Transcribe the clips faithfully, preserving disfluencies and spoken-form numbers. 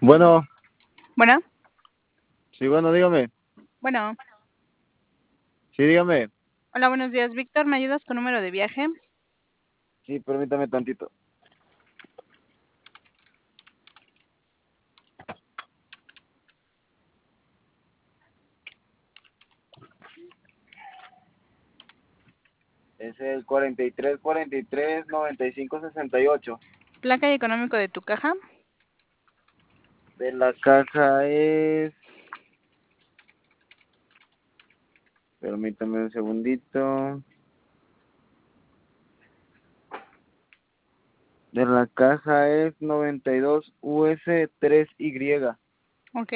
Bueno, Bueno, sí, bueno, dígame. bueno. Sí, dígame. Hola, buenos días, Víctor. ¿Me ayudas con número de viaje? Sí, permítame tantito. Es el cuarenta y tres, cuarenta y tres, noventa y cinco, sesenta y ocho. Placa y económico de tu caja. De la caja es... Permítame un segundito. De la caja es noventa y dos U S tres Y. Ok.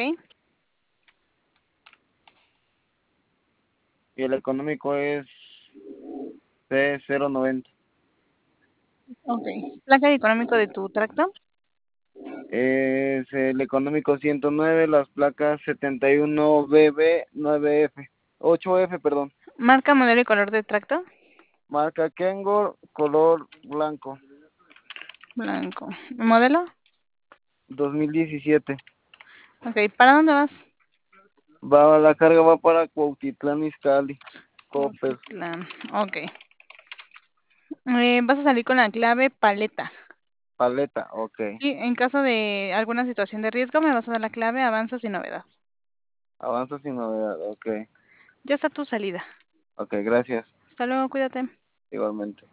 Y el económico es C cero noventa. Ok. Placa y económico de tu tracto. Es el económico ciento nueve, las placas setenta y uno B B nueve F. ocho F, perdón. Marca, modelo y color de tracto. Marca Kangol, color blanco. Blanco. ¿Modelo? dos mil diecisiete. Ok. ¿Para dónde vas? Va, la carga va para Cuautitlán Izcalli. Coppel. Cuautitlán. Ok. Eh, vas a salir con la clave paleta. Paleta, ok. Y en caso de alguna situación de riesgo, me vas a dar la clave avanza sin novedad. Avanza sin novedad, ok. Ya está tu salida. Ok, gracias. Hasta luego, cuídate. Igualmente.